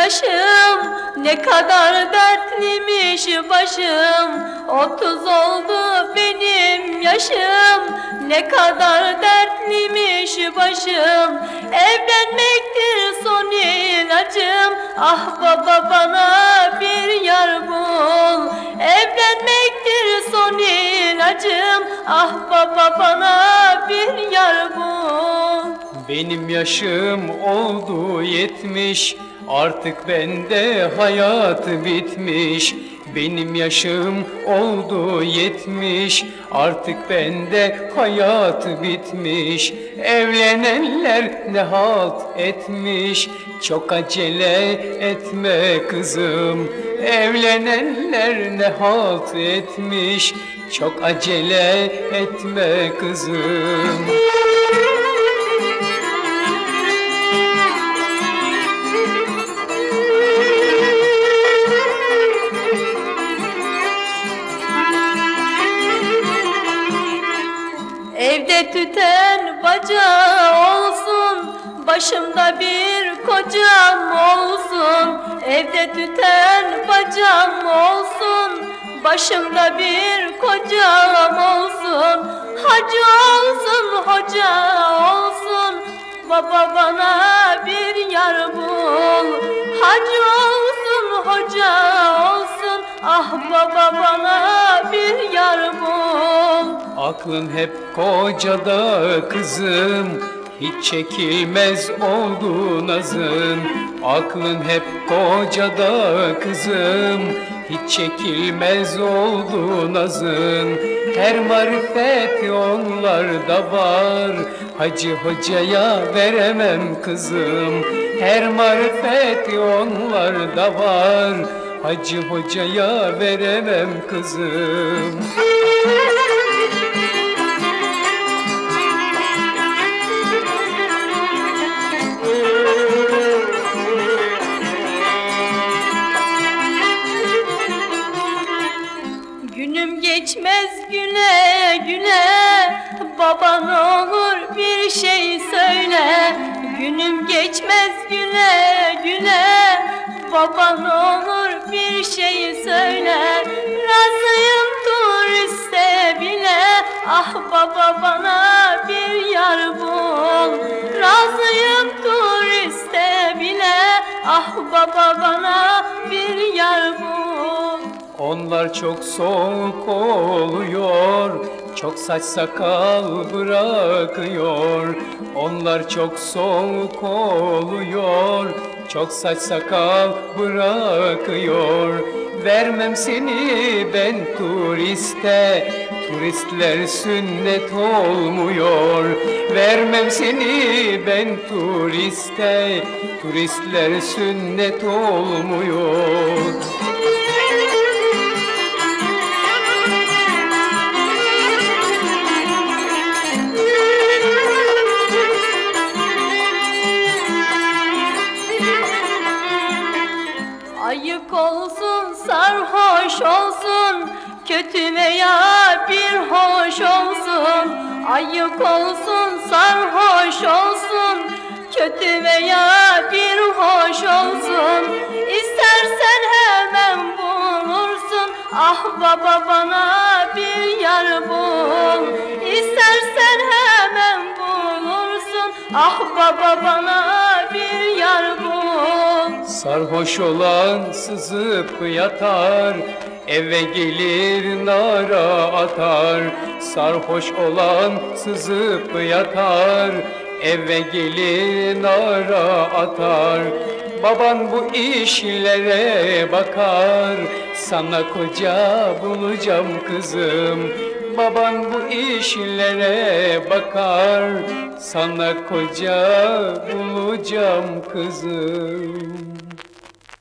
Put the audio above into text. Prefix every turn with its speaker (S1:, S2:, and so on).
S1: yaşım, ne kadar dertliymiş başım. 30 oldu benim yaşım, ne kadar dertliymiş başım. Evlenmektir son ilacım, ah baba bana bir yar bul. Evlenmektir son ilacım, ah baba bana bir yar bul.
S2: Benim yaşım oldu 70, artık bende hayat bitmiş. Benim yaşım oldu 70, artık bende hayat bitmiş. Evlenenler ne halt etmiş, çok acele etme kızım. Evlenenler ne halt etmiş, çok acele etme kızım.
S1: Evde tüten bacağı olsun, başımda bir kocam olsun. Evde tüten bacağım olsun, başımda bir kocam olsun. Hacı olsun, hoca olsun, baba bana bir yar bul. Hacı olsun, hoca olsun, ah baba bana bir yar bul.
S2: Aklın hep kocada kızım, hiç çekilmez oldu nazın. Aklın hep kocada kızım, hiç çekilmez oldu nazın. Her marifet onlarda var, hacı hocaya veremem kızım. Her marifet onlarda var, hacı hocaya veremem kızım.
S1: Günüm geçmez güle güle, baba ne olur bir şey söyle. Günüm geçmez güle güle, baba ne olur bir şey söyle. Razıyım turiste bile, ah baba bana bir yar bul. Razıyım turiste bile, ah baba bana bir yar bul.
S2: Onlar çok soğuk oluyor, çok saç sakal bırakıyor. Onlar çok soğuk oluyor, çok saç sakal bırakıyor. Vermem seni ben turiste, turistler sünnet olmuyor. Vermem seni ben turiste, turistler sünnet olmuyor.
S1: Ayık olsun, sarhoş olsun, kötü veya bir hoş olsun. Ayık olsun, sarhoş olsun, kötü veya bir hoş olsun. İstersen hemen bulursun, ah baba bana bir yar bul. İstersen hemen bulursun, ah baba bana bir yar bul.
S2: Sarhoş olan sızıp yatar, eve gelir nara atar. Sarhoş olan sızıp yatar, eve gelir nara atar. Baban bu işlere bakar, sana koca bulacağım kızım. Baban bu işlere bakar, sana koca bulacağım kızım.